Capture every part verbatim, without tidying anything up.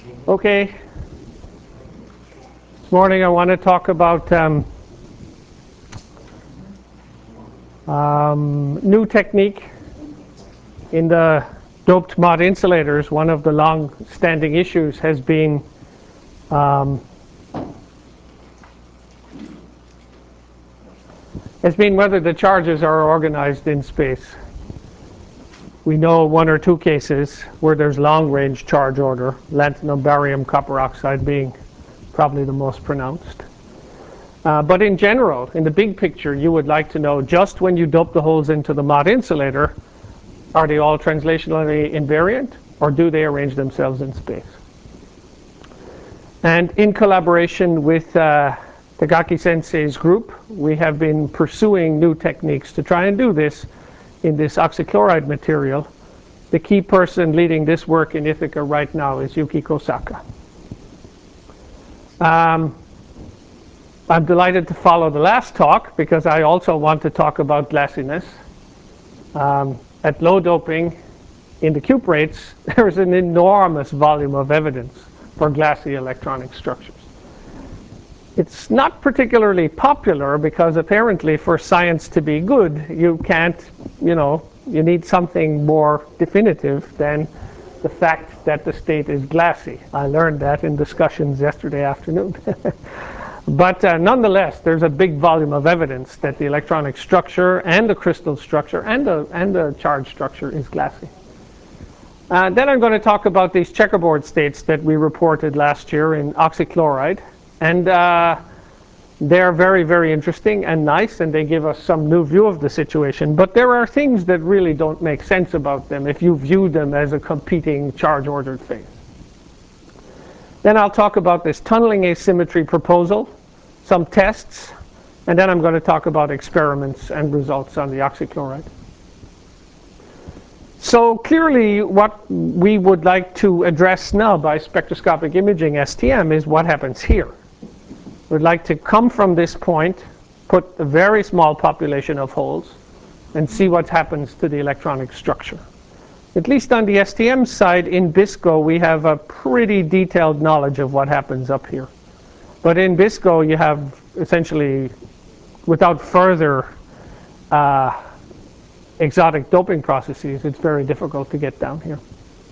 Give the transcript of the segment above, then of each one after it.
Okay, this morning I want to talk about um, um, new technique in the doped mud insulators. One of the long-standing issues has been um, has been whether the charges are organized in space. We know one or two cases where there's long-range charge order, lanthanum, barium, copper oxide being probably the most pronounced. Uh, but in general, in the big picture, you would like to know just when you dope the holes into the mud insulator, are they all translationally invariant, or do they arrange themselves in space? And in collaboration with uh, Tagaki Sensei's group, we have been pursuing new techniques to try and do this in this oxychloride material. The key person leading this work in Ithaca right now is Yuki Kosaka. Um, I'm delighted to follow the last talk because I also want to talk about glassiness. Um, at low doping in the cuprates, there is an enormous volume of evidence for glassy electronic structures. It's not particularly popular because apparently for science to be good, you can't, you know, you need something more definitive than the fact that the state is glassy. I learned that in discussions yesterday afternoon. But uh, nonetheless, there's a big volume of evidence that the electronic structure and the crystal structure and the, and the charge structure is glassy. Uh, then I'm going to talk about these checkerboard states that we reported last year in oxychloride. And uh, they're very, very interesting and nice, and they give us some new view of the situation. But there are things that really don't make sense about them if you view them as a competing charge-ordered phase. Then I'll talk about this tunneling asymmetry proposal, some tests, and then I'm going to talk about experiments and results on the oxychloride. So clearly what we would like to address now by spectroscopic imaging S T M is what happens here. We'd like to come from this point, put a very small population of holes, and see what happens to the electronic structure. At least on the S T M side, in BISCO, we have a pretty detailed knowledge of what happens up here. But in BISCO, you have essentially, without further uh, exotic doping processes, it's very difficult to get down here.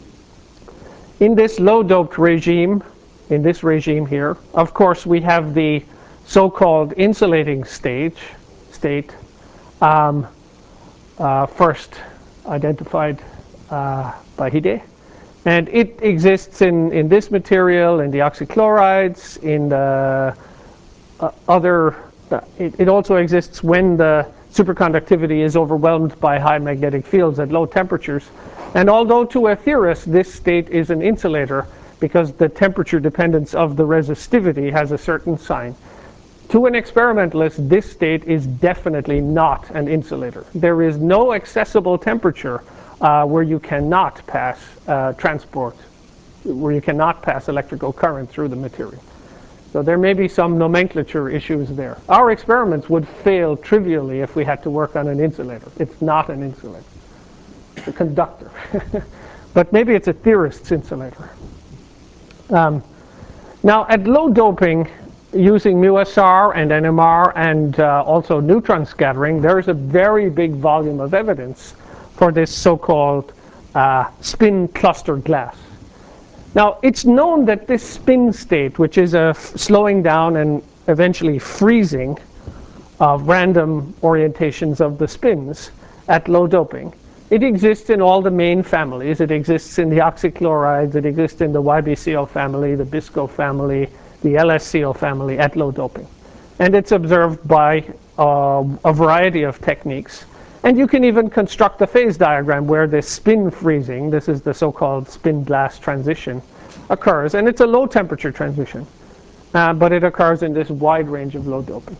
In this low-doped regime, in this regime here, of course, we have the so-called insulating stage, state, um, uh, first identified uh, by Hide. And it exists in, in this material, in the oxychlorides, in the uh, other, uh, it, it also exists when the superconductivity is overwhelmed by high magnetic fields at low temperatures. And although to a theorist, this state is an insulator, because the temperature dependence of the resistivity has a certain sign. To an experimentalist, this state is definitely not an insulator. There is no accessible temperature uh, where you cannot pass uh, transport, where you cannot pass electrical current through the material. So there may be some nomenclature issues there. Our experiments would fail trivially if we had to work on an insulator. It's not an insulator. It's a conductor. But maybe it's a theorist's insulator. Um, now, at low doping, using mu S R and N M R and uh, also neutron scattering, there is a very big volume of evidence for this so-called uh, spin cluster glass. Now, it's known that this spin state, which is a slowing down and eventually freezing of random orientations of the spins at low doping, it exists in all the main families. It exists in the oxychlorides. It exists in the Y B C O family, the BISCO family, the L S C O family at low doping. And it's observed by uh, a variety of techniques. And you can even construct a phase diagram where this spin freezing, this is the so-called spin glass transition, occurs. And it's a low temperature transition. Uh, but it occurs in this wide range of low doping.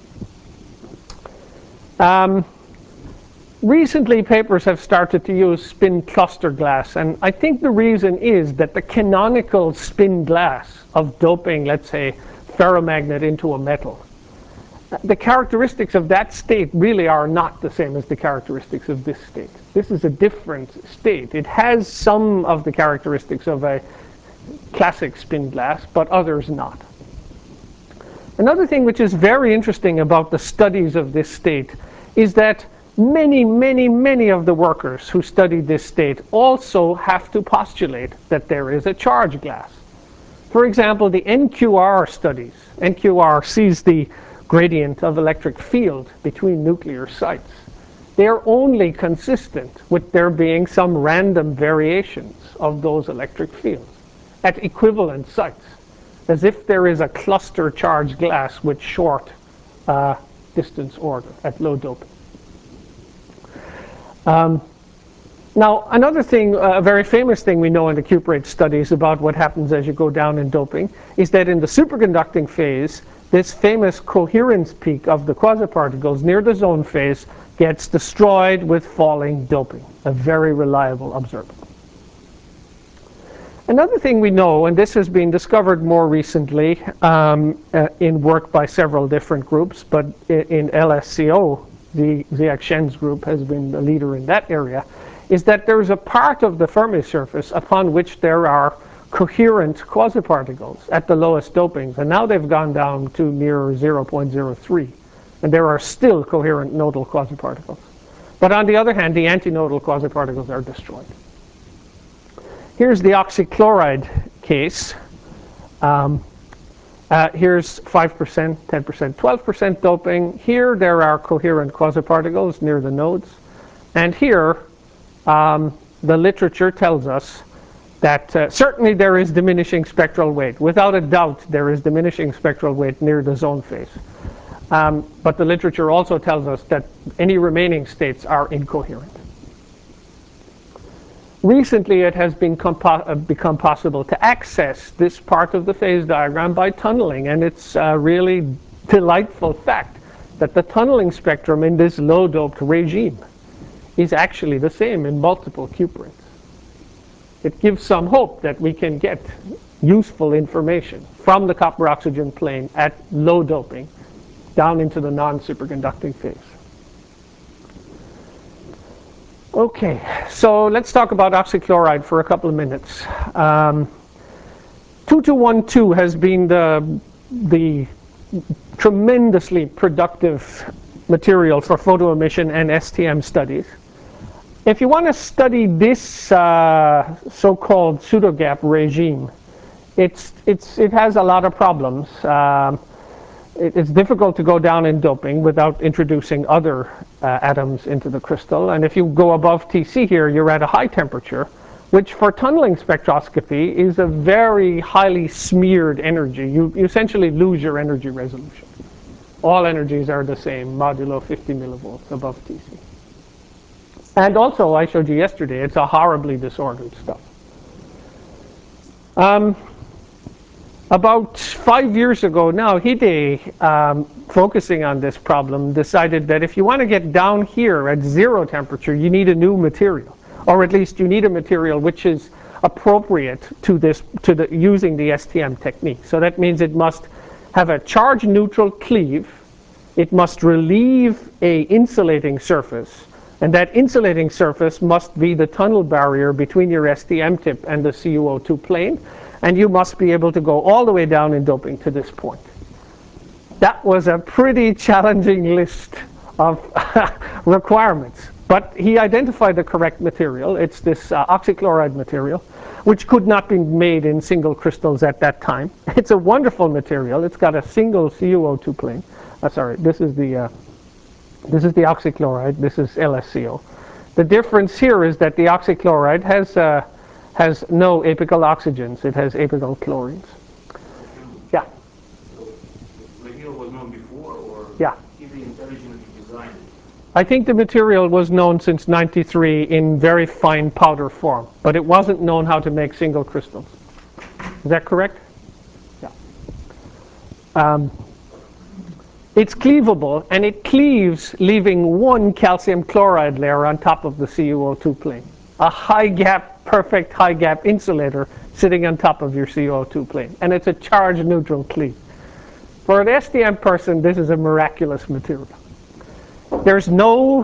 Um, Recently, papers have started to use spin cluster glass, and I think the reason is that the canonical spin glass of doping, let's say, ferromagnet into a metal, the characteristics of that state really are not the same as the characteristics of this state. This is a different state. It has some of the characteristics of a classic spin glass, but others not. Another thing which is very interesting about the studies of this state is that many, many, many of the workers who studied this state also have to postulate that there is a charge glass. For example, the N Q R studies. N Q R sees the gradient of electric field between nuclear sites. They're only consistent with there being some random variations of those electric fields at equivalent sites, as if there is a cluster charged glass with short uh, distance order at low doping. Um, now, another thing, uh, a very famous thing we know in the cuprate studies about what happens as you go down in doping is that in the superconducting phase, this famous coherence peak of the quasiparticles near the zone phase gets destroyed with falling doping, a very reliable observable. Another thing we know, and this has been discovered more recently um, uh, in work by several different groups, but in, in L S C O, the Ziad Shen's group has been the leader in that area, is that there is a part of the Fermi surface upon which there are coherent quasiparticles at the lowest dopings, and now they've gone down to near zero point zero three, and there are still coherent nodal quasiparticles. But on the other hand, the antinodal quasiparticles are destroyed. Here's the oxychloride case. Um, uh, here's five percent, ten percent, twelve percent doping. Here there are coherent quasiparticles near the nodes. And here um, the literature tells us that uh, certainly there is diminishing spectral weight. Without a doubt, there is diminishing spectral weight near the zone phase. Um, but the literature also tells us that any remaining states are incoherent. Recently, it has been compo- uh, become possible to access this part of the phase diagram by tunneling, and it's a really delightful fact that the tunneling spectrum in this low-doped regime is actually the same in multiple cuprates. It gives some hope that we can get useful information from the copper-oxygen plane at low doping down into the non-superconducting phase. Okay, so let's talk about oxychloride for a couple of minutes. Um, two two one two has been the, the tremendously productive material for photoemission and S T M studies. If you want to study this uh, so-called pseudogap regime, it's, it's, it has a lot of problems. Um, It's difficult to go down in doping without introducing other uh, atoms into the crystal. And if you go above T C here, you're at a high temperature, which for tunneling spectroscopy is a very highly smeared energy. You, you essentially lose your energy resolution. All energies are the same, modulo fifty millivolts above T C. And also, I showed you yesterday, it's a horribly disordered stuff. Um, About five years ago now, Hide, um, focusing on this problem, decided that if you want to get down here at zero temperature, you need a new material, or at least you need a material which is appropriate to this, to the using the S T M technique. So that means it must have a charge-neutral cleave, it must relieve a insulating surface, and that insulating surface must be the tunnel barrier between your S T M tip and the C U O two plane. And you must be able to go all the way down in doping to this point. That was a pretty challenging list of requirements. But he identified the correct material. It's this uh, oxychloride material, which could not be made in single crystals at that time. It's a wonderful material. It's got a single C U O two plane. Uh, sorry, this is the uh, this is the oxychloride. This is L S C O. The difference here is that the oxychloride has uh, has no apical oxygens. It has apical chlorines. Yeah. So the material was known before, or yeah. he intelligently designed it? I think the material was known since ninety-three in very fine powder form, but it wasn't known how to make single crystals. Is that correct? Yeah. Um, it's cleavable, and it cleaves, leaving one calcium chloride layer on top of the C U O two plane. A high gap, perfect high gap insulator sitting on top of your C U O two plane. And it's a charge neutral cleave. For an S T M person, this is a miraculous material. There's no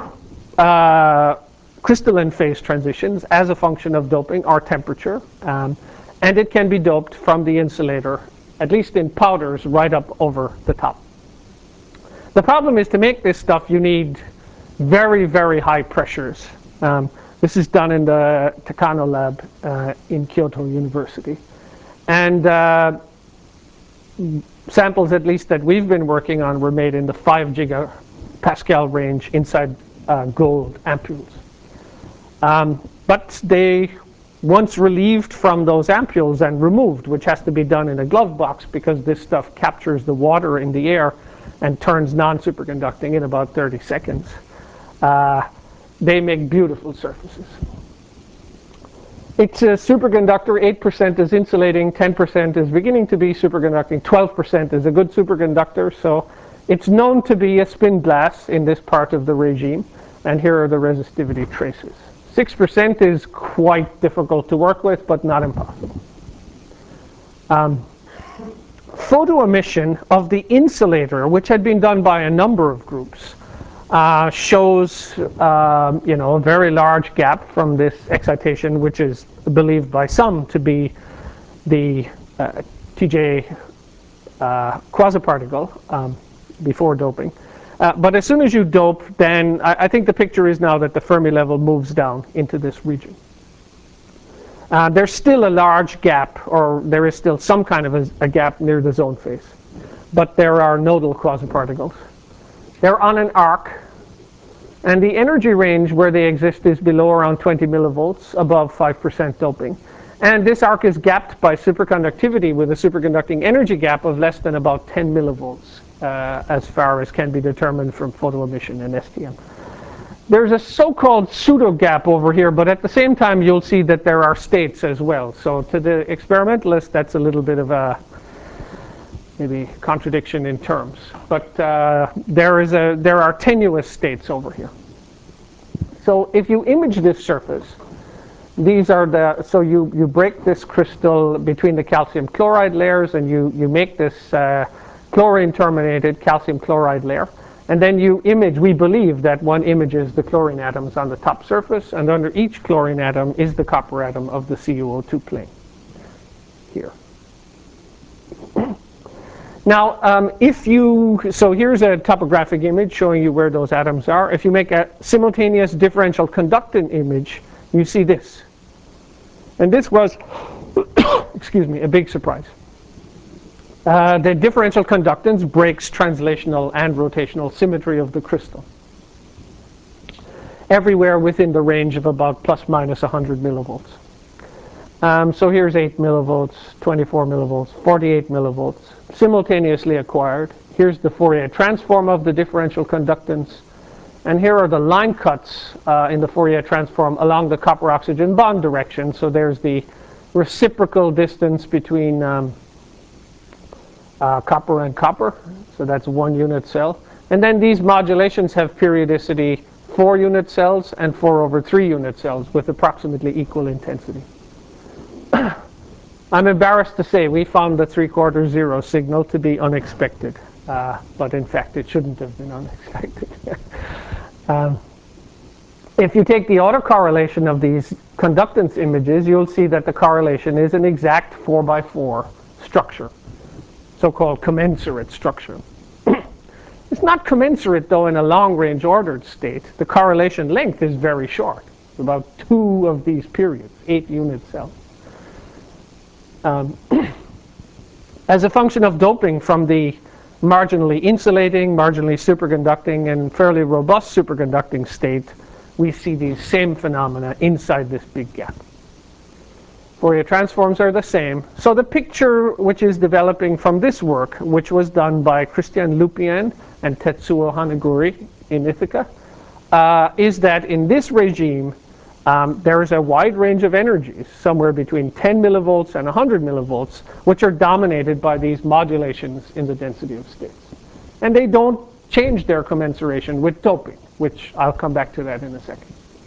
uh, crystalline phase transitions as a function of doping or temperature. Um, and it can be doped from the insulator, at least in powders, right up over the top. The problem is, to make this stuff you need very, very high pressures. Um, this is done in the Takano lab uh, in Kyoto University. And uh, samples, at least that we've been working on, were made in the five gigapascal range inside uh, gold ampules. Um, but they, once relieved from those ampules and removed, which has to be done in a glove box because this stuff captures the water in the air and turns non-superconducting in about thirty seconds, uh, they make beautiful surfaces. It's a superconductor. eight percent is insulating, ten percent is beginning to be superconducting, twelve percent is a good superconductor. So it's known to be a spin glass in this part of the regime. And here are the resistivity traces. six percent is quite difficult to work with, but not impossible. Um, photo emission of the insulator, which had been done by a number of groups, Uh, shows uh, you know, a very large gap from this excitation, which is believed by some to be the uh, T J uh, quasiparticle um, before doping. Uh, but as soon as you dope, then I, I think the picture is now that the Fermi level moves down into this region. Uh, there's still a large gap, or there is still some kind of a, a gap near the zone face. But there are nodal quasiparticles. They're on an arc, and the energy range where they exist is below around twenty millivolts, above five percent doping. And this arc is gapped by superconductivity with a superconducting energy gap of less than about ten millivolts, uh, as far as can be determined from photo emission and S T M. There's a so-called pseudo gap over here, but at the same time you'll see that there are states as well. So to the experimentalist, that's a little bit of a maybe contradiction in terms, but uh, there is a there are tenuous states over here. So if you image this surface, these are the so you you break this crystal between the calcium chloride layers, and you you make this uh, chlorine terminated calcium chloride layer, and then you image. We believe that one images the chlorine atoms on the top surface, and under each chlorine atom is the copper atom of the C u O two plane here. Now, um, if you, so here's a topographic image showing you where those atoms are. If you make a simultaneous differential conductance image, you see this. And this was, excuse me, a big surprise. Uh, the differential conductance breaks translational and rotational symmetry of the crystal, everywhere within the range of about plus minus one hundred millivolts. Um, so here's eight millivolts, twenty-four millivolts, forty-eight millivolts, simultaneously acquired. Here's the Fourier transform of the differential conductance. And here are the line cuts uh, in the Fourier transform along the copper-oxygen bond direction. So there's the reciprocal distance between um, uh, copper and copper. So that's one unit cell. And then these modulations have periodicity four unit cells and four over three unit cells with approximately equal intensity. I'm embarrassed to say we found the three-quarter zero signal to be unexpected, uh, but in fact it shouldn't have been unexpected. um, if you take the autocorrelation of these conductance images, you'll see that the correlation is an exact four by four structure, so-called commensurate structure. It's not commensurate, though, in a long-range ordered state. The correlation length is very short, about two of these periods, eight unit cells. Um, as a function of doping from the marginally insulating, marginally superconducting, and fairly robust superconducting state, we see these same phenomena inside this big gap. Fourier transforms are the same. So the picture which is developing from this work, which was done by Christian Lupien and Tetsuo Hanaguri in Ithaca, uh, is that in this regime, Um, there is a wide range of energies, somewhere between ten millivolts and one hundred millivolts, which are dominated by these modulations in the density of states. And they don't change their commensuration with doping, which I'll come back to that in a second.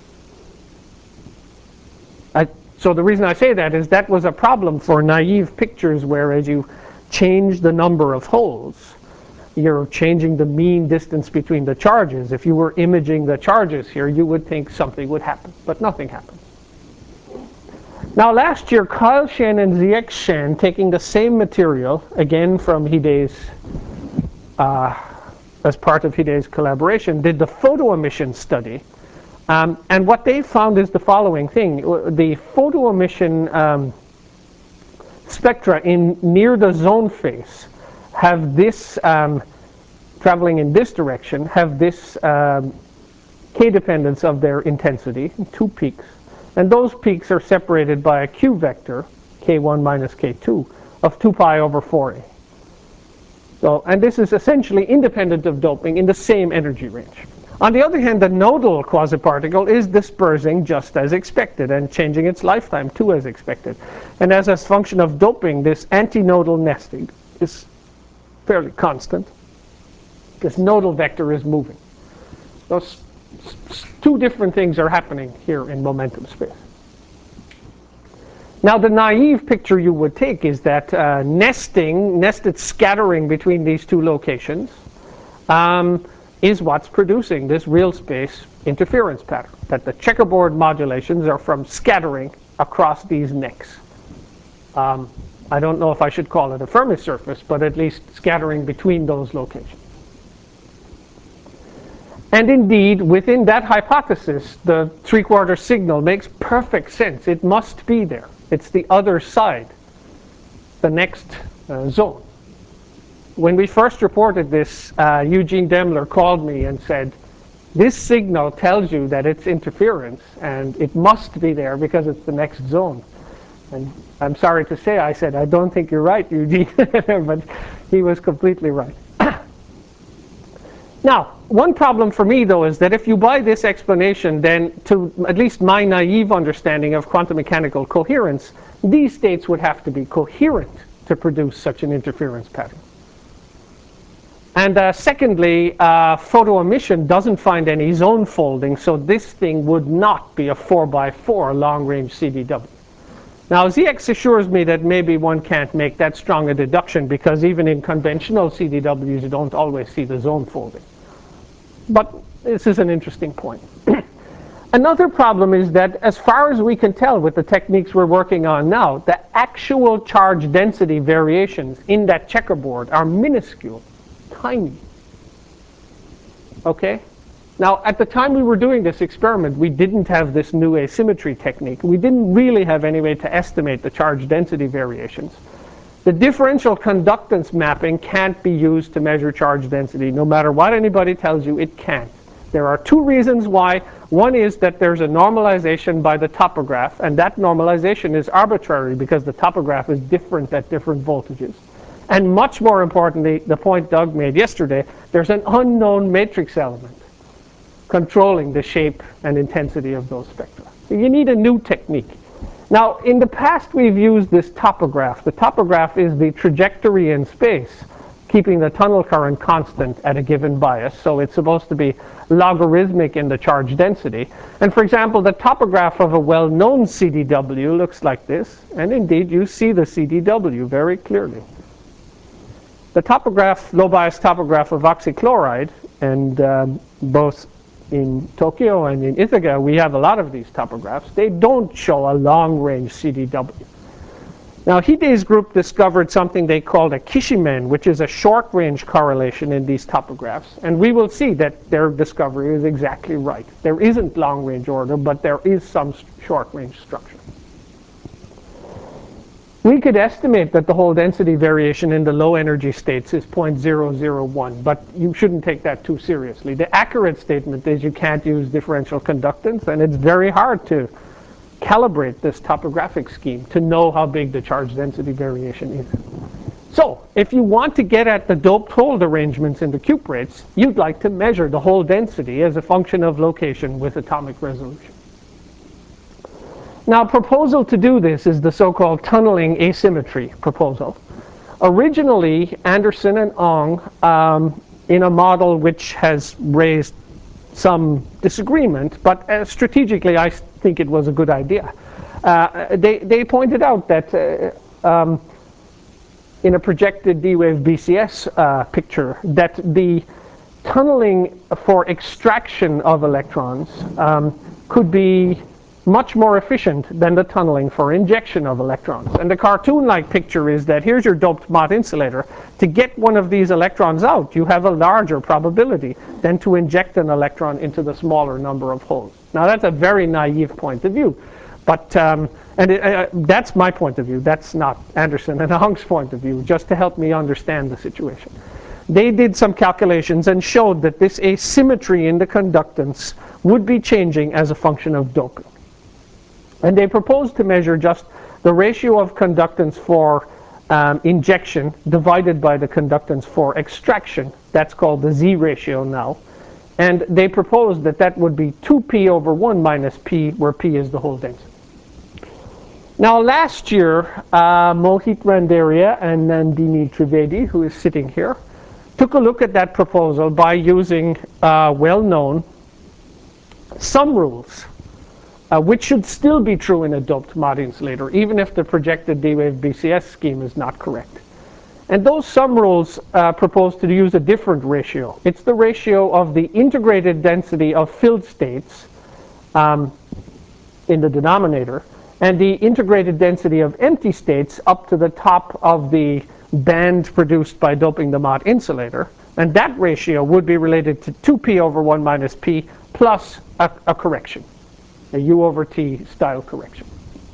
I, so the reason I say that is that was a problem for naive pictures, where as you change the number of holes, you're changing the mean distance between the charges. If you were imaging the charges here, you would think something would happen, but nothing happens. Now last year, Carl Shen and Ziek Shen, taking the same material, again from Hide's, uh, as part of Hide's collaboration, did the photo emission study. Um, and what they found is the following thing. The photo emission um, spectra in near the zone face have this, um, traveling in this direction, have this um, k-dependence of their intensity, two peaks. And those peaks are separated by a q vector, k one minus k two, of two pi over four a. So, and this is essentially independent of doping in the same energy range. On the other hand, the nodal quasiparticle is dispersing just as expected and changing its lifetime too as expected. And as a function of doping, this antinodal nesting is fairly constant. This nodal vector is moving. Those two different things are happening here in momentum space. Now the naive picture you would take is that uh, nesting, nested scattering between these two locations um, is what's producing this real space interference pattern, that the checkerboard modulations are from scattering across these necks. Um, I don't know if I should call it a Fermi surface, but at least scattering between those locations. And indeed, within that hypothesis, the three-quarter signal makes perfect sense. It must be there. It's the other side, the next uh, zone. When we first reported this, uh, Eugene Demler called me and said, this signal tells you that it's interference, and it must be there because it's the next zone. And I'm sorry to say, I said, I don't think you're right, Eugene. But he was completely right. Now, one problem for me, though, is that if you buy this explanation, then to at least my naive understanding of quantum mechanical coherence, these states would have to be coherent to produce such an interference pattern. And uh, secondly, uh, photo emission doesn't find any zone folding, so this thing would not be a four by four long-range C D W. Now, Z X assures me that maybe one can't make that strong a deduction because even in conventional C D Ws, you don't always see the zone folding. But this is an interesting point. Another problem is that as far as we can tell with the techniques we're working on now, the actual charge density variations in that checkerboard are minuscule, tiny. Okay? Now, at the time we were doing this experiment, we didn't have this new asymmetry technique. We didn't really have any way to estimate the charge density variations. The differential conductance mapping can't be used to measure charge density. No matter what anybody tells you, it can't. There are two reasons why. One is that there's a normalization by the topograph, and that normalization is arbitrary because the topograph is different at different voltages. And much more importantly, the point Doug made yesterday, there's an unknown matrix element controlling the shape and intensity of those spectra. So you need a new technique. Now, in the past, we've used this topograph. The topograph is the trajectory in space, keeping the tunnel current constant at a given bias. So it's supposed to be logarithmic in the charge density. And for example, the topograph of a well-known C D W looks like this. And indeed, you see the C D W very clearly. The topograph, low bias topograph of oxychloride, and um, both in Tokyo and in Ithaca, we have a lot of these topographs. They don't show a long-range C D W. Now, Hide's group discovered something they called a Kishimen, which is a short-range correlation in these topographs. And we will see that their discovery is exactly right. There isn't long-range order, but there is some short-range structure. We could estimate that the whole density variation in the low energy states is zero point zero zero one, but you shouldn't take that too seriously. The accurate statement is you can't use differential conductance, and it's very hard to calibrate this topographic scheme to know how big the charge density variation is. So, if you want to get at the doped hold arrangements in the cuprates, you'd like to measure the whole density as a function of location with atomic resolution. Now, a proposal to do this is the so-called tunneling asymmetry proposal. Originally, Anderson and Ong, um, in a model which has raised some disagreement, but uh, strategically I think it was a good idea. Uh, they, they pointed out that uh, um, in a projected D-wave B C S uh, picture, that the tunneling for extraction of electrons um, could be much more efficient than the tunneling for injection of electrons. And the cartoon-like picture is that here's your doped Mott insulator. To get one of these electrons out, you have a larger probability than to inject an electron into the smaller number of holes. Now that's a very naive point of view, but um, and it, uh, that's my point of view. That's not Anderson and Ong's point of view, just to help me understand the situation. They did some calculations and showed that this asymmetry in the conductance would be changing as a function of doping. And they proposed to measure just the ratio of conductance for um, injection divided by the conductance for extraction. That's called the Z ratio now. And they proposed that that would be two p over one minus p, where p is the hole density. Now last year, uh, Mohit Randeria and Nandini Trivedi, who is sitting here, took a look at that proposal by using uh, well-known sum rules, uh, which should still be true in a doped Mott insulator, even if the projected D-wave B C S scheme is not correct. And those sum rules uh, propose to use a different ratio. It's the ratio of the integrated density of filled states um, in the denominator and the integrated density of empty states up to the top of the band produced by doping the Mott insulator. And that ratio would be related to two p over one minus p plus a, a correction, a u over t style correction.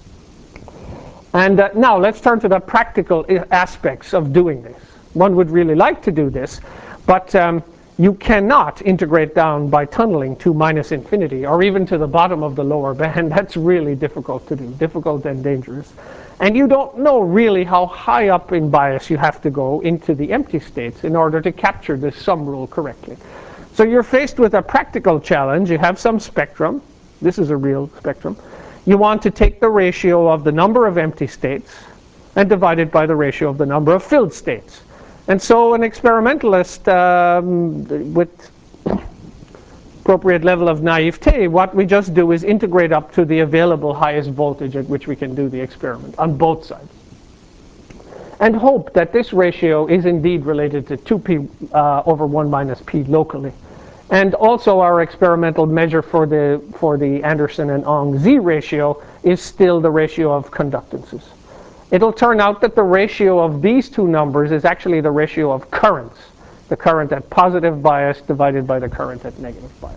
And uh, now let's turn to the practical aspects of doing this. One would really like to do this, but um, you cannot integrate down by tunneling to minus infinity or even to the bottom of the lower band. That's really difficult to do, difficult and dangerous. And you don't know really how high up in bias you have to go into the empty states in order to capture this sum rule correctly. So you're faced with a practical challenge. You have some spectrum. This is a real spectrum. You want to take the ratio of the number of empty states and divide it by the ratio of the number of filled states. And so an experimentalist um, with appropriate level of naivete, what we just do is integrate up to the available highest voltage at which we can do the experiment on both sides, and hope that this ratio is indeed related to two p uh, over one minus p locally. And also our experimental measure for the, for the Anderson and Ong Z ratio is still the ratio of conductances. It'll turn out that the ratio of these two numbers is actually the ratio of currents, the current at positive bias divided by the current at negative bias.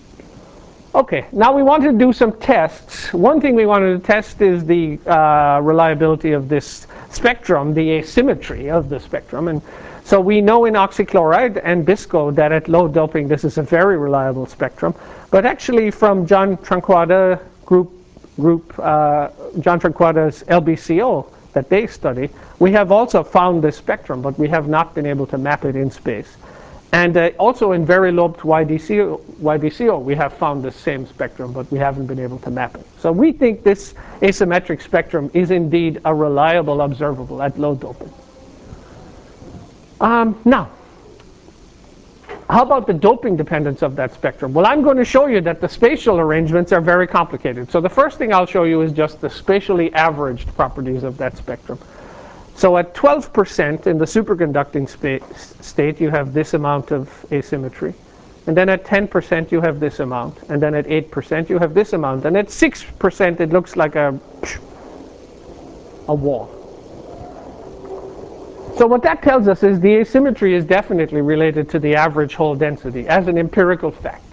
Okay, now we want to do some tests. One thing we wanted to test is the uh, reliability of this spectrum, the asymmetry of the spectrum. And so we know in oxychloride and BISCO that at low doping this is a very reliable spectrum. But actually from John Tranquada group, group uh, John Tranquada's L B C O that they study, we have also found this spectrum, but we have not been able to map it in space. And uh, also in very lobed Y B C O, we have found the same spectrum, but we haven't been able to map it. So we think this asymmetric spectrum is indeed a reliable observable at low doping. Um, now, how about the doping dependence of that spectrum? Well, I'm going to show you that the spatial arrangements are very complicated. So the first thing I'll show you is just the spatially averaged properties of that spectrum. So at twelve percent in the superconducting state, you have this amount of asymmetry. And then at ten percent, you have this amount. And then at eight percent, you have this amount. And at six percent, it looks like a, a wall. So what that tells us is the asymmetry is definitely related to the average hole density as an empirical fact.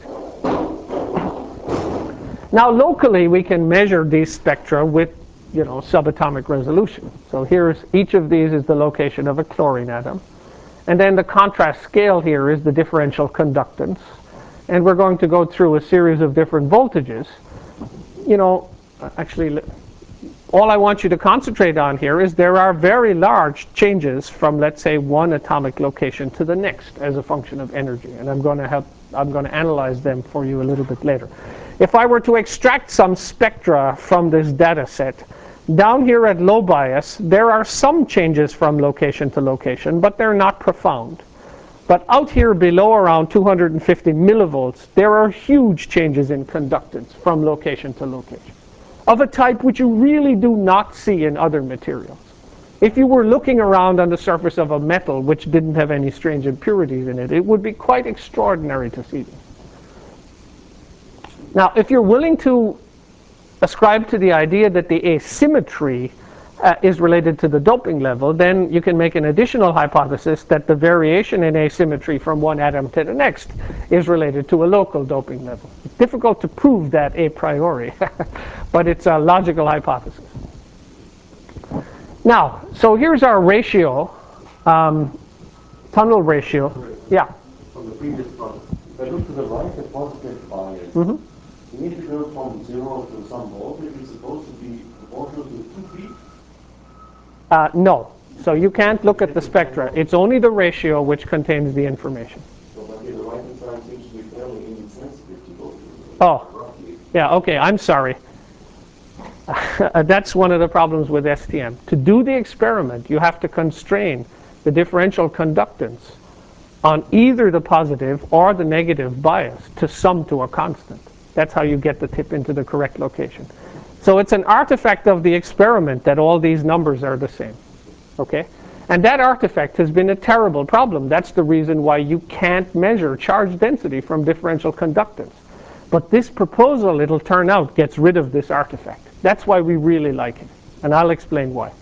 Now locally, we can measure these spectra with you know, subatomic resolution. So here's each of these is the location of a chlorine atom. And then the contrast scale here is the differential conductance. And we're going to go through a series of different voltages. You know, actually, all I want you to concentrate on here is there are very large changes from, let's say, one atomic location to the next as a function of energy. And I'm going to help, I'm going to analyze them for you a little bit later. If I were to extract some spectra from this data set, down here at low bias, there are some changes from location to location, but they're not profound. But out here below around two hundred fifty millivolts, there are huge changes in conductance from location to location, of a type which you really do not see in other materials. If you were looking around on the surface of a metal which didn't have any strange impurities in it, it would be quite extraordinary to see this. Now, if you're willing to ascribe to the idea that the asymmetry uh, is related to the doping level, then you can make an additional hypothesis that the variation in asymmetry from one atom to the next is related to a local doping level. It's difficult to prove that a priori, but it's a logical hypothesis. Now, so here's our ratio, um, tunnel ratio. Yeah. From the previous problem, if I look to the right, the positive bias, Mm-hmm. the integral from zero to some voltage is supposed to be proportional to two p. Uh, no. So you can't look at the spectra. It's only the ratio which contains the information. So but here the right hand side seems to be fairly insensitive to both. Oh, Roughly. yeah, okay, I'm sorry. That's one of the problems with S T M. To do the experiment, you have to constrain the differential conductance on either the positive or the negative bias to sum to a constant. That's how you get the tip into the correct location. So it's an artifact of the experiment that all these numbers are the same. Okay? And that artifact has been a terrible problem. That's the reason why you can't measure charge density from differential conductance. But this proposal, it'll turn out, gets rid of this artifact. That's why we really like it. And I'll explain why.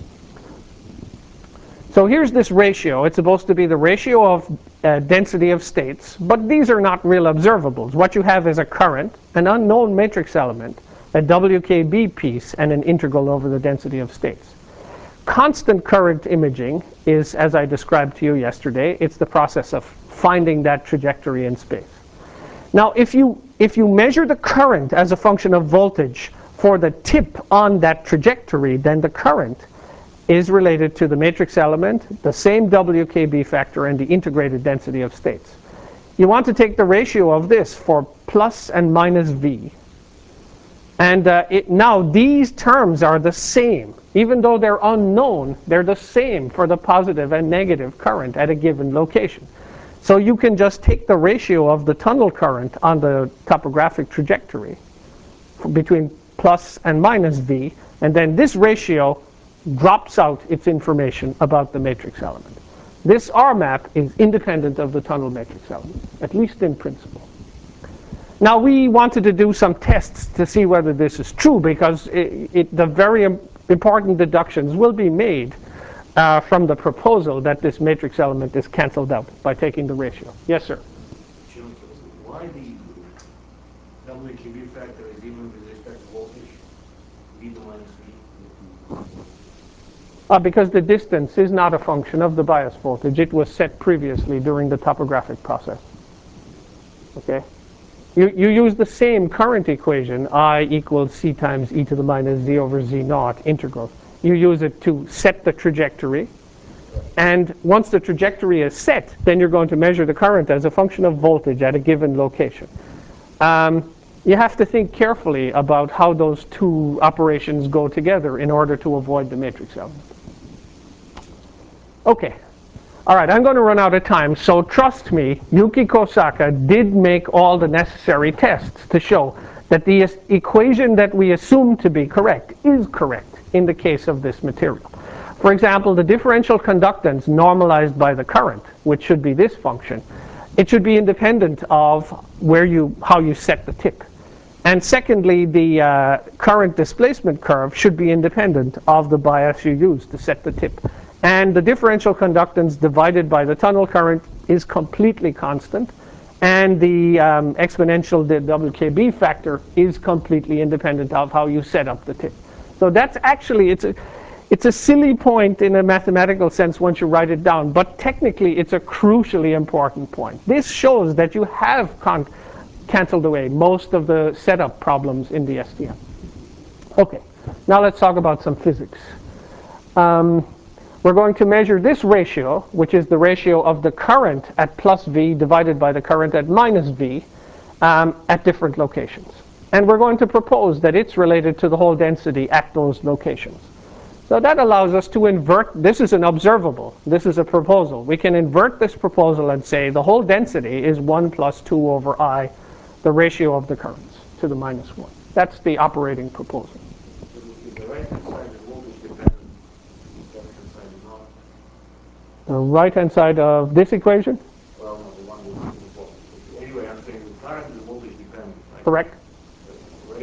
So here's this ratio. It's supposed to be the ratio of uh, density of states. But these are not real observables. What you have is a current, an unknown matrix element, a W K B piece, and an integral over the density of states. Constant current imaging is, as I described to you yesterday, it's the process of finding that trajectory in space. Now, if you, if you measure the current as a function of voltage for the tip on that trajectory, then the current is related to the matrix element, the same W K B factor, and the integrated density of states. You want to take the ratio of this for plus and minus V. And uh, it, now these terms are the same. Even though they're unknown, they're the same for the positive and negative current at a given location. So you can just take the ratio of the tunnel current on the topographic trajectory between plus and minus V, and then this ratio drops out its information about the matrix element. This R map is independent of the tunnel matrix element, at least in principle. Now, we wanted to do some tests to see whether this is true, because it, it, the very important deductions will be made uh, from the proposal that this matrix element is canceled out by taking the ratio. Yes, sir? Why the W K B factor is even with respect to voltage? V to minus V. Uh, because the distance is not a function of the bias voltage. It was set previously during the topographic process. Okay? You, you use the same current equation, I equals C times e to the minus z over z naught integral. You use it to set the trajectory. And once the trajectory is set, then you're going to measure the current as a function of voltage at a given location. Um, you have to think carefully about how those two operations go together in order to avoid the matrix element. Okay. All right, I'm going to run out of time, so trust me, Yuki Kosaka did make all the necessary tests to show that the equation that we assume to be correct is correct in the case of this material. For example, the differential conductance normalized by the current, which should be this function, it should be independent of where you, how you set the tip. And secondly, the uh, current displacement curve should be independent of the bias you use to set the tip. And the differential conductance divided by the tunnel current is completely constant. And the um, exponential the W K B factor is completely independent of how you set up the tip. So that's actually, it's a, it's a silly point in a mathematical sense once you write it down. But technically, it's a crucially important point. This shows that you have con canceled away most of the setup problems in the S T M. Okay, now let's talk about some physics. Um, We're going to measure this ratio, which is the ratio of the current at plus V divided by the current at minus V um, at different locations. And we're going to propose that it's related to the whole density at those locations. So that allows us to invert. This is an observable. This is a proposal. We can invert this proposal and say the whole density is one plus two over I, the ratio of the currents to the minus one. That's the operating proposal. The right-hand side is voltage dependent. The left-hand side is not. The right-hand side of this equation? Well, no, the one with the voltage. Anyway, I'm saying the current is voltage dependent. Right? Correct. The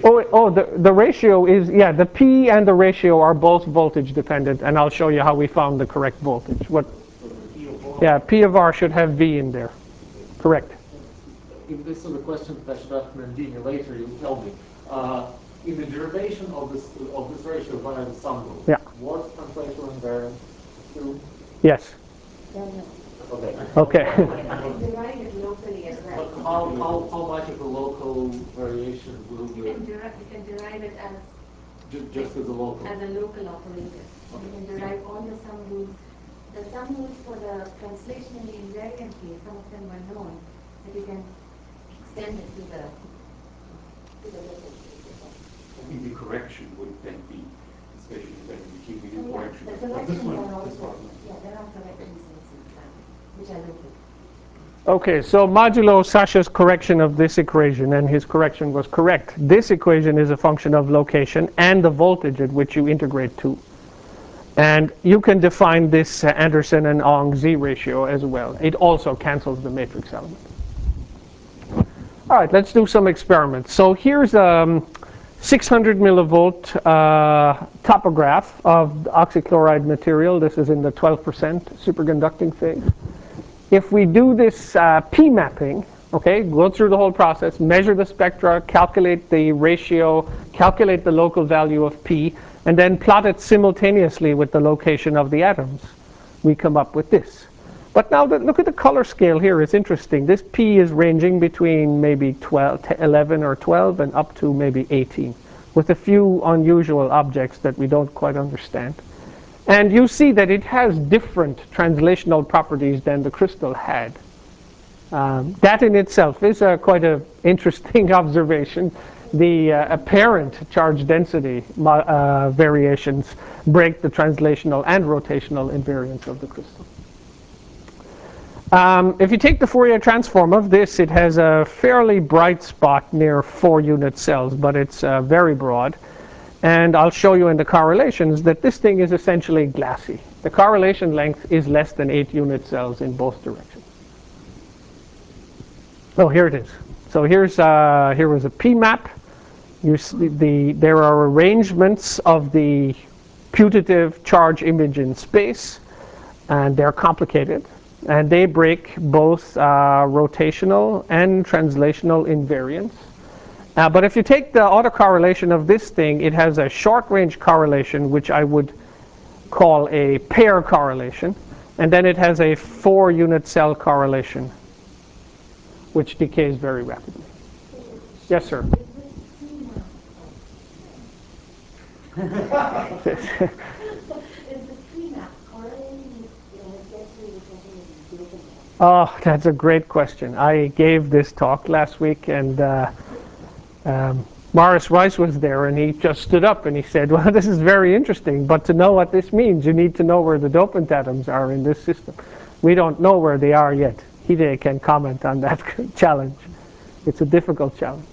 Oh, oh, the, the ratio is, yeah, the P and the ratio are both voltage dependent, and I'll show you how we found the correct voltage. What? Yeah, P of R should have V in there. Correct. If this is a question that I should ask Nandini later, you'll tell me. Uh, in the derivation of this of this ratio via the sum rule, yeah. was translational invariant true? Yes. Okay. Okay. Derive it locally as well. But how, how, how much of a local variation will You the can derive, you can derive it as ju- just as a local? as a local operator. You can derive all the sum rules. The sum rules for the translationally invariant case, some of them were known, that you can extend it to the to the local case. Only the correction would then be, especially when we keep the So, yeah, correction. the But this corrections one, are this also, one. yeah, there are corrections in Switzerland, which are local. Okay, so modulo Sasha's correction of this equation, and his correction was correct. This equation is a function of location and the voltage at which you integrate to. And you can define this uh, Anderson and Ong Z ratio as well. It also cancels the matrix element. All right, let's do some experiments. So here's a um, six hundred millivolt uh, topograph of oxychloride material. This is in the twelve percent superconducting phase. If we do this uh, P mapping, okay, go through the whole process, measure the spectra, calculate the ratio, calculate the local value of P, and then plot it simultaneously with the location of the atoms, we come up with this. But now that, look at the color scale here, it's interesting. This P is ranging between maybe twelve, eleven or twelve and up to maybe eighteen, with a few unusual objects that we don't quite understand. And you see that it has different translational properties than the crystal had. Um, that in itself is uh, quite an interesting observation. The uh, apparent charge density uh, variations break the translational and rotational invariance of the crystal. Um, if you take the Fourier transform of this, it has a fairly bright spot near four unit cells, but it's uh, very broad. And I'll show you in the correlations that this thing is essentially glassy. The correlation length is less than eight unit cells in both directions. Oh, here it is. So here's uh, here was a P map. You see the there are arrangements of the putative charge image in space, and they're complicated, and they break both uh, rotational and translational invariance. Uh, but if you take the autocorrelation of this thing, it has a short-range correlation, which I would call a pair correlation, and then it has a four-unit cell correlation, which decays very rapidly. Yes, sir. Is the P map correlating with density with the open? Oh, that's a great question. I gave this talk last week, and uh, um, Morris Rice was there, and he just stood up and he said, well, this is very interesting, but to know what this means, you need to know where the dopant atoms are in this system. We don't know where they are yet. Hide can comment on that challenge. It's a difficult challenge.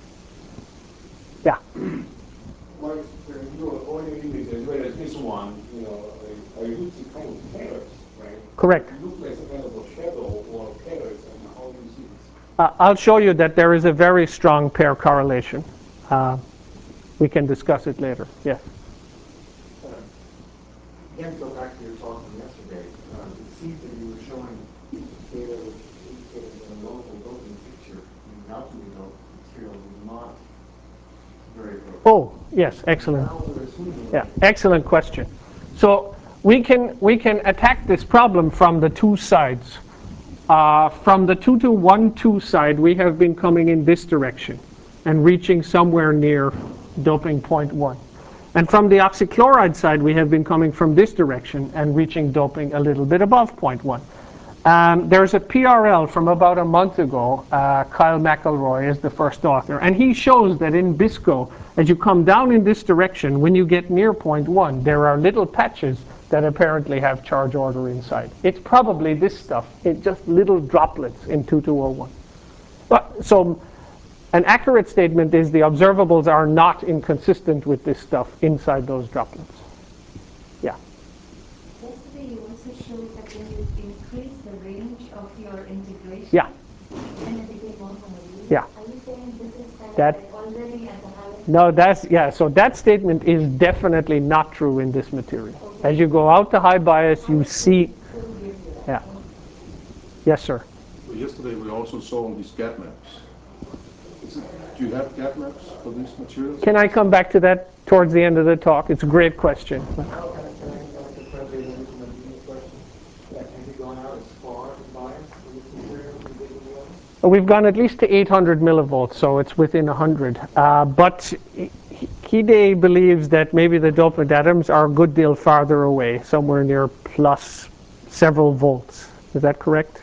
Yeah. Mark, your audio image as well as this one, you know, I, I look at kind of pairs, right? Correct. It looks like some kind of a shadow or pairs, and how do you see this? Uh, I'll show you that there is a very strong pair correlation. Uh, we can discuss it later. Yes. Uh, again, to go back to your talk from yesterday, uh, it seems that you were showing data which indicated that a local doping picture in the alchemy doped material was not very appropriate. Oh, yes, excellent. Now we're assuming Yeah, excellent question. So we can we can attack this problem from the two sides. Uh, from the two two one two side, we have been coming in this direction and reaching somewhere near doping point one. And from the oxychloride side, we have been coming from this direction and reaching doping a little bit above point one. Um, there's a P R L from about a month ago. Uh, Kyle McElroy is the first author, and he shows that in BISCO, as you come down in this direction, when you get near point one, there are little patches that apparently have charge order inside. It's probably this stuff. It's just little droplets in two two zero one. But, so an accurate statement is the observables are not inconsistent with this stuff inside those droplets. Yeah. Yesterday you also showed that when you increase the range of your integration, Yeah. then it became more homogeneous. Yeah. Are you saying this is kind That- of like already at the higher No, that's, yeah, so that statement is definitely not true in this material. As you go out to high bias, you see, yeah. Yes, sir. So yesterday we also saw on these gap maps. Is it, do you have gap maps for these materials? Can I come back to that towards the end of the talk? It's a great question. Can I, can I like to translate into my meeting question? Yeah, have you gone out as far as bias for this material as you did with the other? We've gone at least to eight hundred millivolts, so it's within one hundred. Uh, but Hide believes that maybe the dopant atoms are a good deal farther away, somewhere near plus several volts. Is that correct?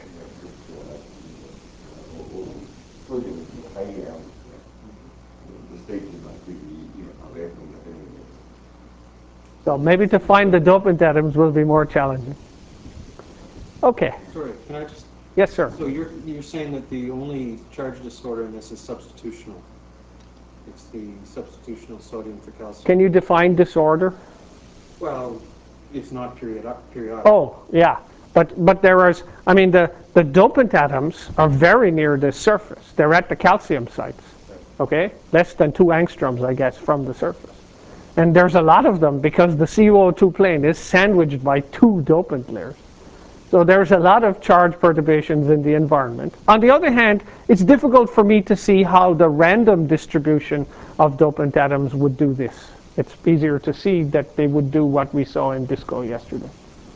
So maybe to find the dopant atoms will be more challenging. Okay. Sorry, can I just? Yes, sir. So you're you're saying that the only charge disorder in this is substitutional. It's the substitutional sodium for calcium. Can you define disorder? Well, it's not periodic. periodic. Oh, yeah. But but there is, I mean, the, the dopant atoms are very near the surface. They're at the calcium sites, okay? Less than two angstroms, I guess, from the surface. And there's a lot of them because the C O two plane is sandwiched by two dopant layers. So there's a lot of charge perturbations in the environment. On the other hand, it's difficult for me to see how the random distribution of dopant atoms would do this. It's easier to see that they would do what we saw in DISCO yesterday.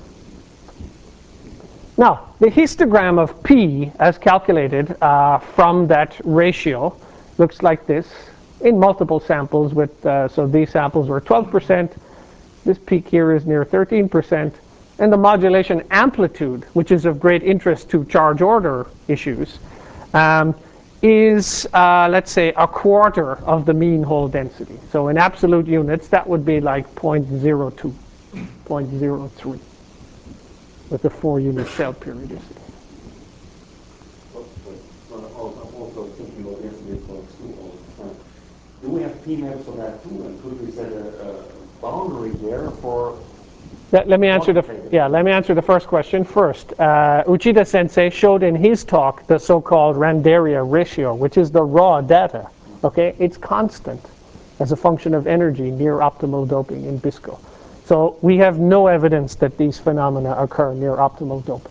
Now, the histogram of P as calculated uh, from that ratio looks like this in multiple samples. With uh, so these samples were twelve percent. This peak here is near thirteen percent. And the modulation amplitude, which is of great interest to charge order issues, um, is, uh, let's say, a quarter of the mean hole density. So in absolute units, that would be like zero point zero two, zero point zero three, with a four-unit cell periodicity. I'm also thinking about yesterday talks too all the time. Do we have P maps for that too? And could we set a, a boundary there for? Let, let me answer the yeah. Let me answer the first question first. Uh, Uchida Sensei showed in his talk the so-called Randaria ratio, which is the raw data. Okay, it's constant as a function of energy near optimal doping in BISCO. So we have no evidence that these phenomena occur near optimal doping.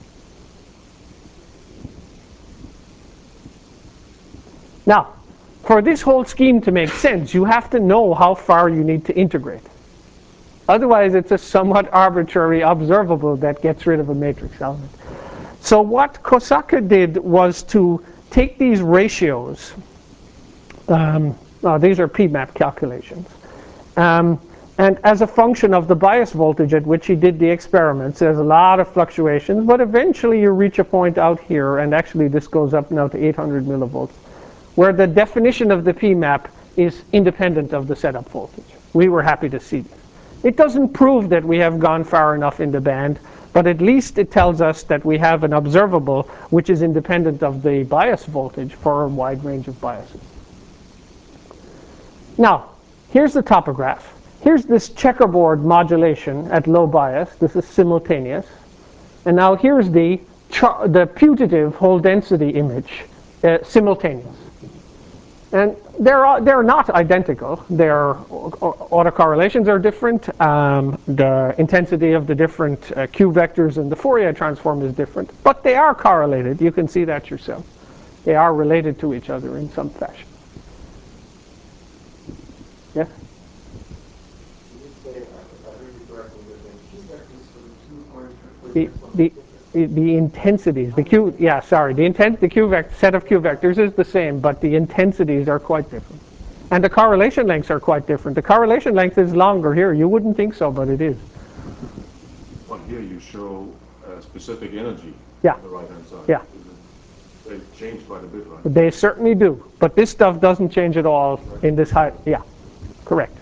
Now, for this whole scheme to make sense, you have to know how far you need to integrate. Otherwise, it's a somewhat arbitrary observable that gets rid of a matrix element. So what Kosaka did was to take these ratios. Um, oh, these are P map calculations. Um, and as a function of the bias voltage at which he did the experiments, there's a lot of fluctuations, but eventually you reach a point out here, and actually this goes up now to eight hundred millivolts, where the definition of the P map is independent of the setup voltage. We were happy to see this. It doesn't prove that we have gone far enough in the band, but at least it tells us that we have an observable which is independent of the bias voltage for a wide range of biases. Now, here's the topograph. Here's this checkerboard modulation at low bias. This is simultaneous. And now here's the, the putative whole density image, uh, simultaneous. And they're, they're not identical. Their autocorrelations are different. Um, the intensity of the different uh, Q vectors in the Fourier transform is different. But they are correlated. You can see that yourself. They are related to each other in some fashion. Yes? Did you say, I heard you correctly, that the Q vectors for the two orange The, reflectors the, the, the intensities, the Q, yeah, sorry, the intent, the Q vector, set of Q vectors is the same, but the intensities are quite different. And the correlation lengths are quite different. The correlation length is longer here. You wouldn't think so, but it is. But here you show a specific energy Yeah. on the right-hand side. Yeah. They change quite a bit, right? They certainly do. But this stuff doesn't change at all in this height. Yeah, correct.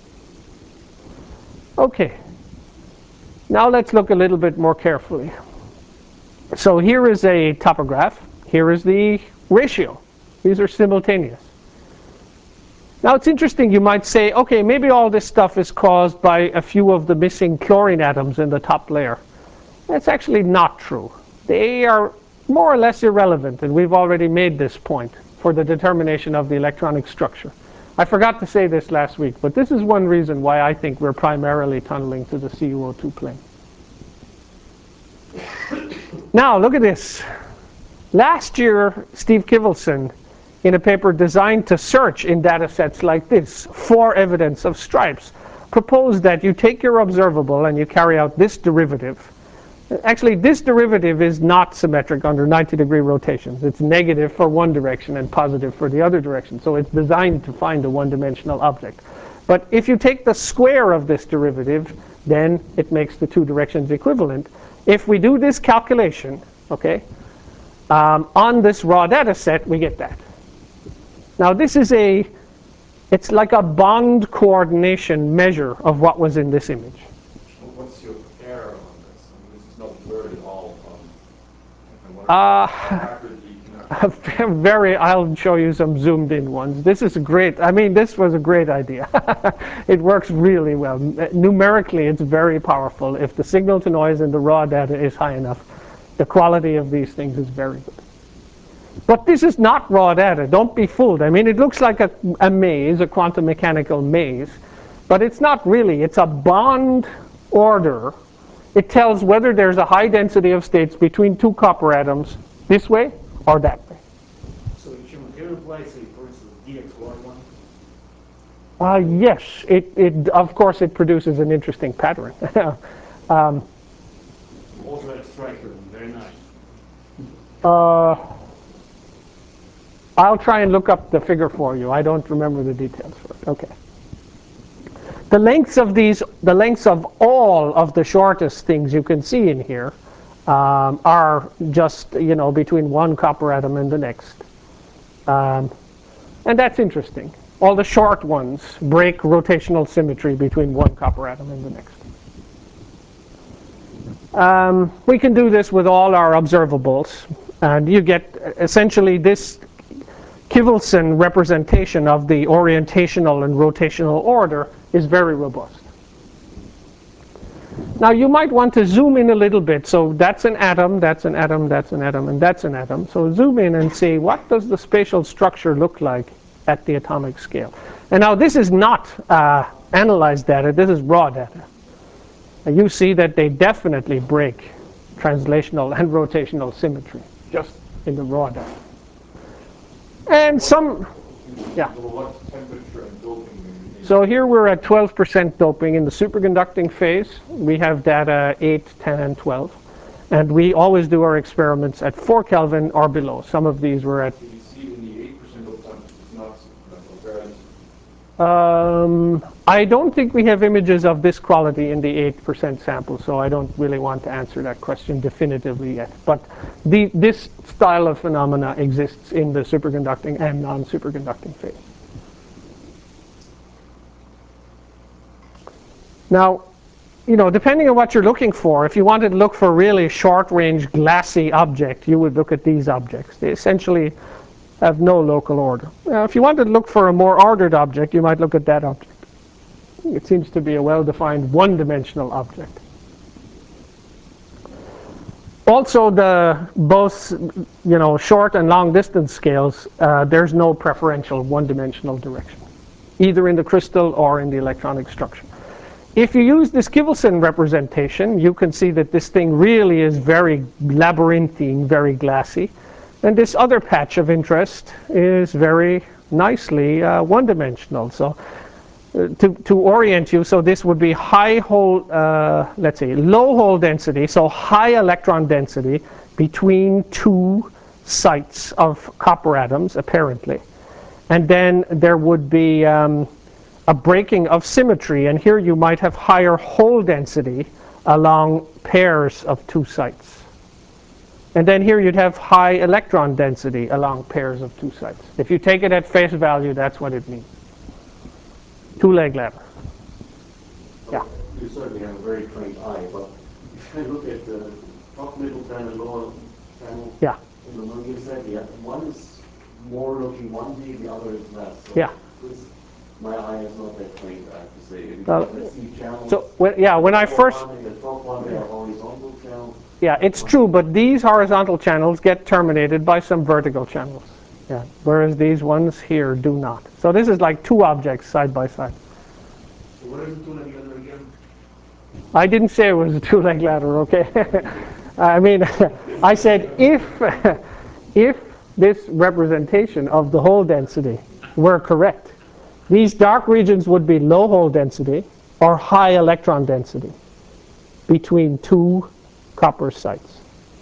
Okay. Now let's look a little bit more carefully. So here is a topograph. Here is the ratio. These are simultaneous. Now it's interesting, you might say, okay, maybe all this stuff is caused by a few of the missing chlorine atoms in the top layer. That's actually not true. They are more or less irrelevant, and we've already made this point for the determination of the electronic structure. I forgot to say this last week, but this is one reason why I think we're primarily tunneling to the C U O two plane. Now, look at this. Last year, Steve Kivelson, in a paper designed to search in data sets like this for evidence of stripes, proposed that you take your observable and you carry out this derivative. Actually, this derivative is not symmetric under ninety degree rotations. It's negative for one direction and positive for the other direction. So it's designed to find a one-dimensional object. But if you take the square of this derivative, then it makes the two directions equivalent. If we do this calculation, okay, um, on this raw data set, we get that. Now this is a, it's like a bond coordination measure of what was in this image. What's your error on this? I mean, this is not blurred at all. Um, uh, very, I'll show you some zoomed in ones. This is great. I mean, this was a great idea. It works really well. Numerically, it's very powerful. If the signal to noise in the raw data is high enough, the quality of these things is very good. But this is not raw data. Don't be fooled. I mean, it looks like a, a maze, a quantum mechanical maze, but it's not really. It's a bond order. It tells whether there's a high density of states between two copper atoms this way or that way. So you can replace it, for instance, D X Y one? Uh, yes, it, it, of course it produces an interesting pattern. um, Also striker, very nice. uh, I'll try and look up the figure for you. I don't remember the details for it. Okay. The lengths of these, the lengths of all of the shortest things you can see in here um, are just, you know, between one copper atom and the next. Um, and that's interesting. All the short ones break rotational symmetry between one copper atom and the next. Um, we can do this with all our observables, and you get essentially this Kivelson representation of the orientational and rotational order is very robust. Now you might want to zoom in a little bit. So that's an atom, that's an atom, that's an atom, and that's an atom. So zoom in and see what does the spatial structure look like at the atomic scale. And now this is not uh, analyzed data, this is raw data. And you see that they definitely break translational and rotational symmetry just in the raw data. And some, yeah. What temperature and doping? So here we're at twelve percent doping in the superconducting phase. We have data eight, ten, and twelve. And we always do our experiments at four Kelvin or below. Some of these were at... You see it in the eight percent of time, it's not superconducting. Um, I don't think we have images of this quality in the eight percent sample, so I don't really want to answer that question definitively yet. But the, this style of phenomena exists in the superconducting and non-superconducting phase. Now, you know, depending on what you're looking for, if you wanted to look for a really short-range glassy object, you would look at these objects. They essentially have no local order. Now, if you wanted to look for a more ordered object, you might look at that object. It seems to be a well-defined one-dimensional object. Also, the both, you know, short and long-distance scales, uh, there's no preferential one-dimensional direction, either in the crystal or in the electronic structure. If you use this Kivelson representation, you can see that this thing really is very labyrinthine, very glassy. And this other patch of interest is very nicely uh, one-dimensional. So uh, to, to orient you, so this would be high hole, uh, let's say low hole density, so high electron density between two sites of copper atoms, apparently. And then there would be um, a breaking of symmetry. And here you might have higher hole density along pairs of two sites. And then here you'd have high electron density along pairs of two sites. If you take it at face value, that's what it means. Two-leg ladder. Yeah. You certainly have a very trained eye, but if I look at the top middle channel, lower channel, Yeah. in the movie you said, yeah, one is more looking one D, the other is less. So Yeah. this, my eye is not that trained, I have to say. Uh, Because I see channels. So, when, yeah, when I first... The top one, they are horizontal channels. Yeah, it's true, but these horizontal channels get terminated by some vertical channels. Yeah. Whereas these ones here do not. So this is like two objects side by side. So what is the two-leg ladder again? I didn't say it was a two-leg ladder, okay? I mean, I said if, if this representation of the hole density were correct, these dark regions would be low hole density or high electron density between two copper sites.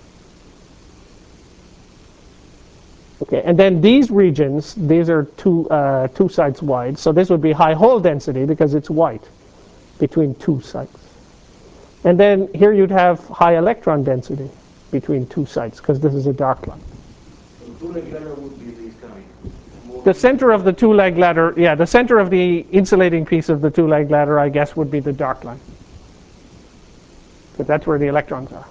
Okay, and then these regions, these are two, uh, two sites wide, so this would be high hole density because it's white between two sites. And then here you'd have high electron density between two sites because this is a dark line. So the two-leg ladder would be this kind. More The center of the two-leg ladder, yeah, the center of the insulating piece of the two-leg ladder, I guess, would be the dark line. Because that's where the electrons are.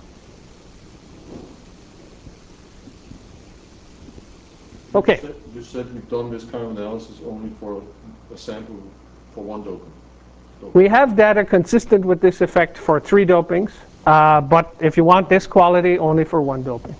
Okay. You said- You said you've done this kind of analysis only for a sample for one doping. We have data consistent with this effect for three dopings, uh, but if you want this quality, only for one doping.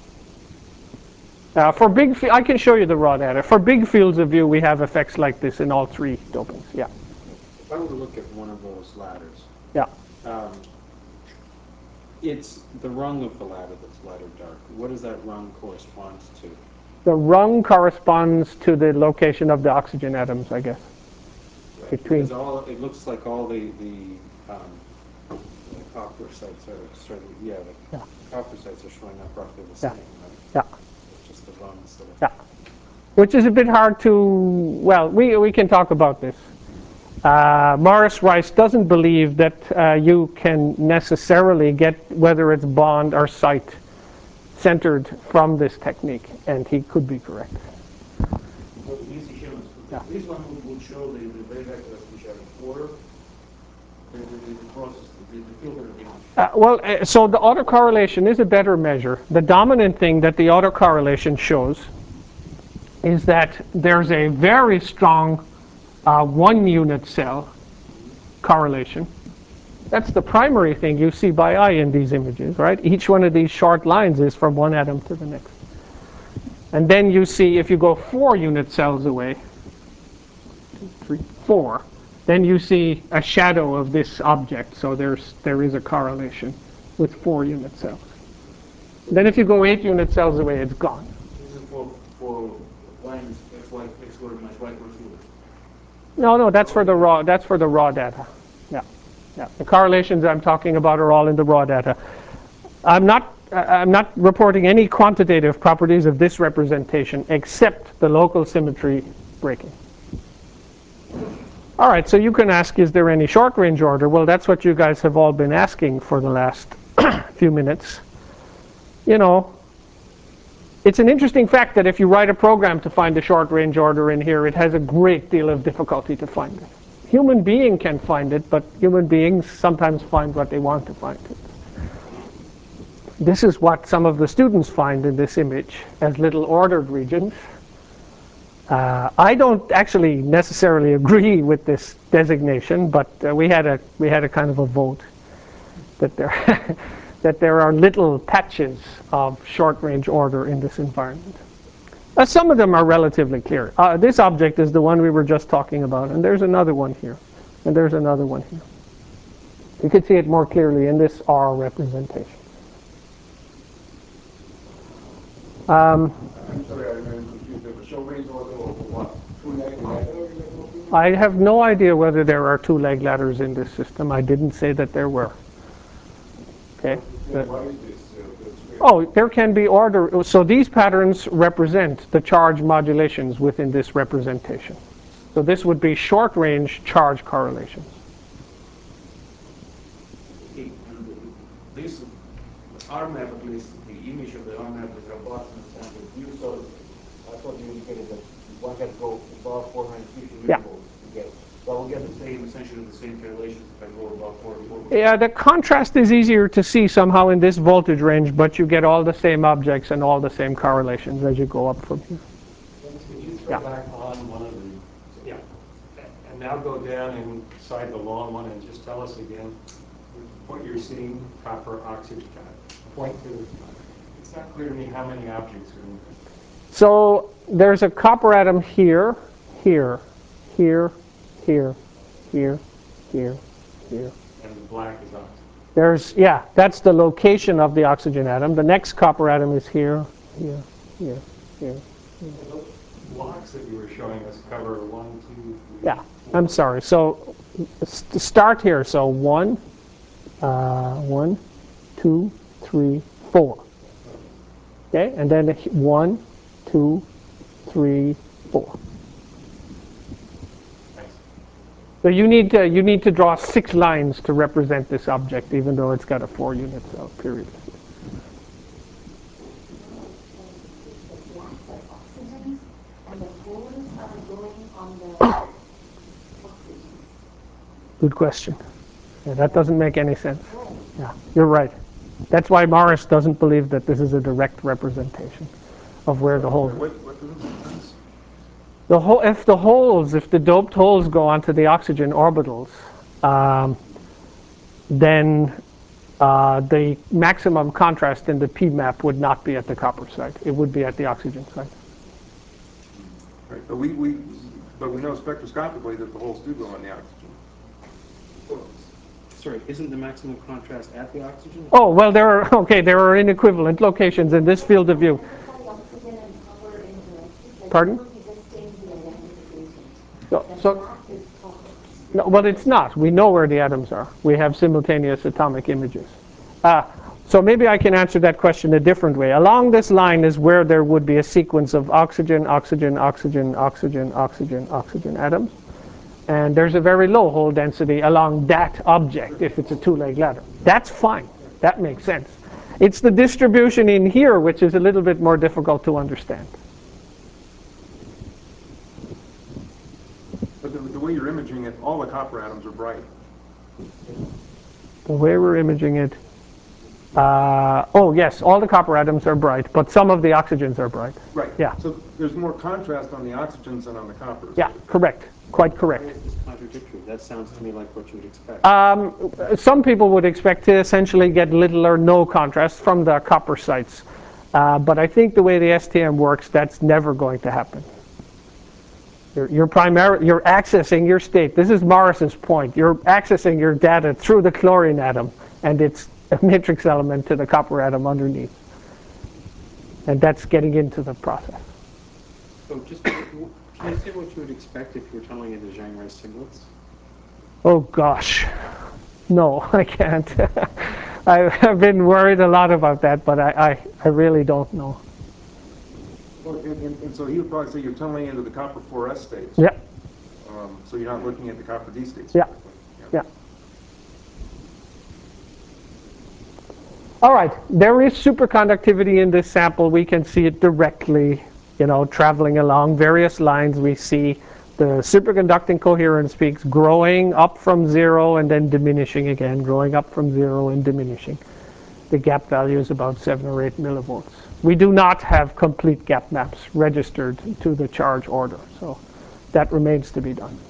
Uh, for big, I can show you the raw data. For big fields of view, we have effects like this in all three dopings. Yeah. If I were to look at one of those ladders, Yeah. um, it's the rung of the ladder that's light or dark. What does that rung correspond to? The rung corresponds to the location of the oxygen atoms, I guess. Between. Because all, it looks like all the, the, um, the copper sites are sort of, yeah, the Yeah. copper sites are showing up roughly the Yeah. same, right? Yeah. It's just the rungs that are. Yeah. Which is a bit hard to, well, we, we can talk about this. Uh, Morris Rice doesn't believe that uh, you can necessarily get whether it's bond or site centered from this technique, and he could be correct. So this is shown. Yeah. This one would, would show the, the wave vectors which are quarter. The, the, the process, the, the filter image. Uh, well, uh, so the autocorrelation is a better measure. The dominant thing that the autocorrelation shows is that there's a very strong uh, one unit cell correlation. That's the primary thing you see by eye in these images, right? Each one of these short lines is from one atom to the next. And then you see if you go four unit cells away, two, three, four, then you see a shadow of this object. So there's, there is a correlation with four unit cells. Then if you go eight unit cells away, it's gone. This is for, for lines X, Y, X squared minus Y equals zero. No, no, that's for the raw, that's for the raw data. Yeah, yeah. The correlations I'm talking about are all in the raw data. I'm not, I'm not reporting any quantitative properties of this representation except the local symmetry breaking. All right, so you can ask, is there any short range order? Well, that's what you guys have all been asking for the last few minutes. You know, it's an interesting fact that if you write a program to find a short range order in here, it has a great deal of difficulty to find it. Human being can find it, but human beings sometimes find what they want to find it. This is what some of the students find in this image as little ordered regions. Uh, I don't actually necessarily agree with this designation, but uh, we had a we had a kind of a vote that there that there are little patches of short-range order in this environment. Uh, some of them are relatively clear. Uh, this object is the one we were just talking about, and there's another one here, and there's another one here. You can see it more clearly in this R representation. Um, I'm sorry, I'm confused. The short range order of what? Two leg ladder? I have no idea whether there are two-leg ladders in this system. I didn't say that there were. Okay. Then why is this? Uh, this Oh, there can be order. So these patterns represent the charge modulations within this representation. So this would be short-range charge correlations. Okay, and this R map, at least the image of the R map with robustness and the view, so I thought you indicated that one had to go above four hundred fifty Yeah. millivolts to get. So I will get the same, essentially the same correlations if I go above four hundred. Yeah, the contrast is easier to see somehow in this voltage range, but you get all the same objects and all the same correlations as you go up from here. Could you throw Yeah. back on one of the, yeah, and now go down inside the long one and just tell us again what you're seeing, copper, oxygen, point to, it's not clear to me how many objects are in there. So there's a copper atom here, here, here, here, here, here, here. And the black is oxygen. There's, yeah, that's the location of the oxygen atom. The next copper atom is here, here, here, here. Those blocks that you were showing us cover one, two, three. Yeah, four. I'm sorry. So s- start here. So one, uh, one, two, three, four. Okay, and then one, two, three, four. Thanks. So you need to you need to draw six lines to represent this object, even though it's got a four unit cell period. The blacks are oxygens, and the holes are going on the oxygens. Good question. Yeah, that doesn't make any sense. Yeah, you're right. That's why Morris doesn't believe that this is a direct representation of where the holes. What, what doesn't make sense? The whole, if the holes, if the doped holes go onto the oxygen orbitals, um, then uh, the maximum contrast in the P map would not be at the copper site. It would be at the oxygen site. Right, but we, we, but we know spectroscopically that the holes do go on the oxygen. Sorry, isn't the maximum contrast at the oxygen? Oh, well, there are, okay, there are inequivalent locations in this field of view. Identify oxygen and copper indirectly. Like Pardon? suppose we just change the identification. So, The so black is copper. no, well, it's not. We know where the atoms are. We have simultaneous atomic images. Uh, so maybe I can answer that question a different way. Along this line is where there would be a sequence of oxygen, oxygen, oxygen, oxygen, oxygen, oxygen atoms. And there's a very low hole density along that object if it's a two-leg ladder. That's fine. That makes sense. It's the distribution in here which is a little bit more difficult to understand. But the, the way you're imaging it, all the copper atoms are bright. The way we're imaging it, uh, oh yes, all the copper atoms are bright, but some of the oxygens are bright. Right. Yeah. So there's more contrast on the oxygens than on the coppers. Yeah, correct. Quite correct. Why is this contradictory? That sounds to me like what you would expect. Um, some people would expect to essentially get little or no contrast from the copper sites. Uh, but I think the way the S T M works, that's never going to happen. You're, you're, primar- you're accessing your state. This is Morris's point. You're accessing your data through the chlorine atom and its matrix element to the copper atom underneath. And that's getting into the process. So just, can you say what you would expect if you were tunneling into Zhang-Rice singlets? Oh gosh, no, I can't. I've been worried a lot about that, but I, I, I really don't know. Well, and, and, and so he would probably say you're tunneling into the copper four S states. Yeah, Um, so you're not looking at the copper D states. yeah, yeah. All right, there is superconductivity in this sample. We can see it directly, you know, traveling along various lines. We see the superconducting coherence peaks growing up from zero and then diminishing again, growing up from zero and diminishing. The gap value is about seven or eight millivolts. We do not have complete gap maps registered to the charge order, so that remains to be done.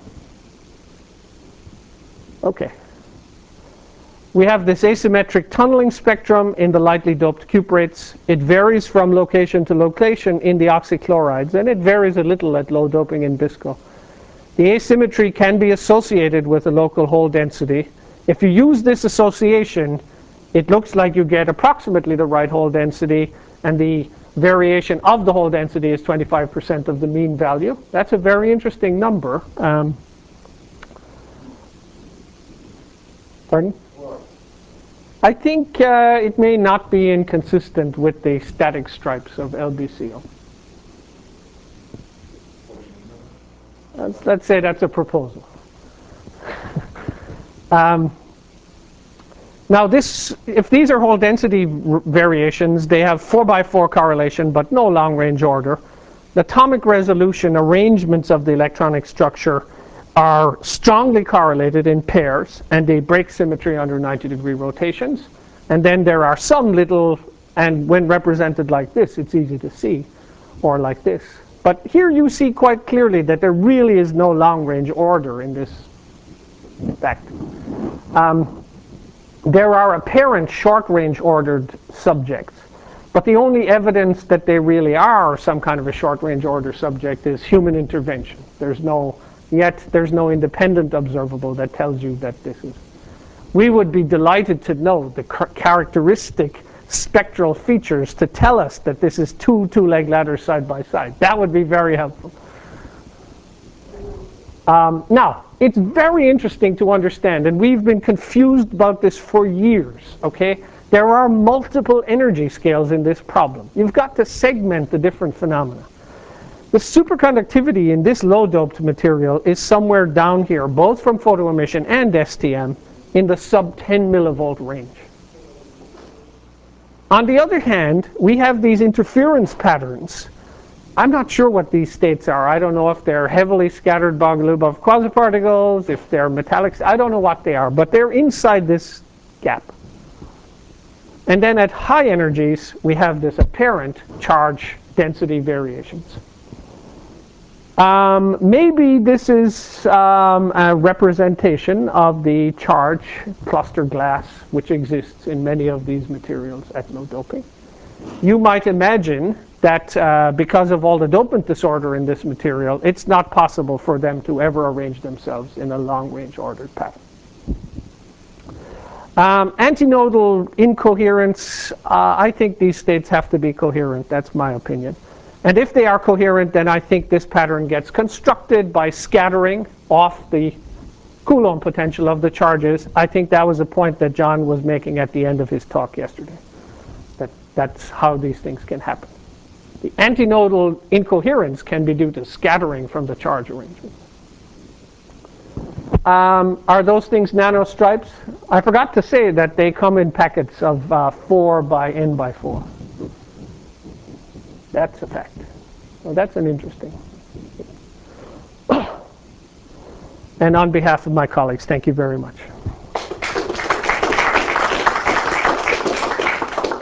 Okay. We have this asymmetric tunneling spectrum in the lightly doped cuprates. It varies from location to location in the oxychlorides, and it varies a little at low doping in bisco. The asymmetry can be associated with a local hole density. If you use this association, it looks like you get approximately the right hole density, and the variation of the hole density is twenty-five percent of the mean value. That's a very interesting number. Um, pardon? I think uh, it may not be inconsistent with the static stripes of L B C O. Let's, let's say that's a proposal. um, now this, if these are hole density variations, they have four by four correlation, but no long range order. The atomic resolution arrangements of the electronic structure are strongly correlated in pairs, and they break symmetry under ninety degree rotations. And then there are some little, and when represented like this, it's easy to see, or like this. But here you see quite clearly that there really is no long-range order in this effect. Um, there are apparent short-range ordered subjects, But the only evidence that they really are some kind of a short-range order subject is human intervention. There's no, yet there's no independent observable that tells you that this is. We would be delighted to know the characteristic spectral features to tell us that this is two two-leg ladders side by side. That would be very helpful. Um, now, it's very interesting to understand, and we've been confused about this for years, okay? There are multiple energy scales in this problem. You've got to segment the different phenomena. The superconductivity in this low-doped material is somewhere down here, both from photoemission and S T M, in the sub ten millivolt range. On the other hand, we have these interference patterns. I'm not sure what these states are. I don't know if they're heavily scattered Bogoliubov quasiparticles, if they're metallics. I don't know what they are, but they're inside this gap. And then at high energies, we have this apparent charge density variations. Um, maybe this is um, a representation of the charge cluster glass, which exists in many of these materials at low doping. You might imagine that uh, because of all the dopant disorder in this material, it's not possible for them to ever arrange themselves in a long-range ordered pattern. Um, antinodal incoherence, uh, I think these states have to be coherent. That's my opinion. And if they are coherent, then I think this pattern gets constructed by scattering off the Coulomb potential of the charges. I think that was a point that John was making at the end of his talk yesterday. That that's how these things can happen. The antinodal incoherence can be due to scattering from the charge arrangement. Um, are those things nanostripes? I forgot to say that they come in packets of uh, four by n by four. That's a fact. Well, that's an interesting. And on behalf of my colleagues, thank you very much.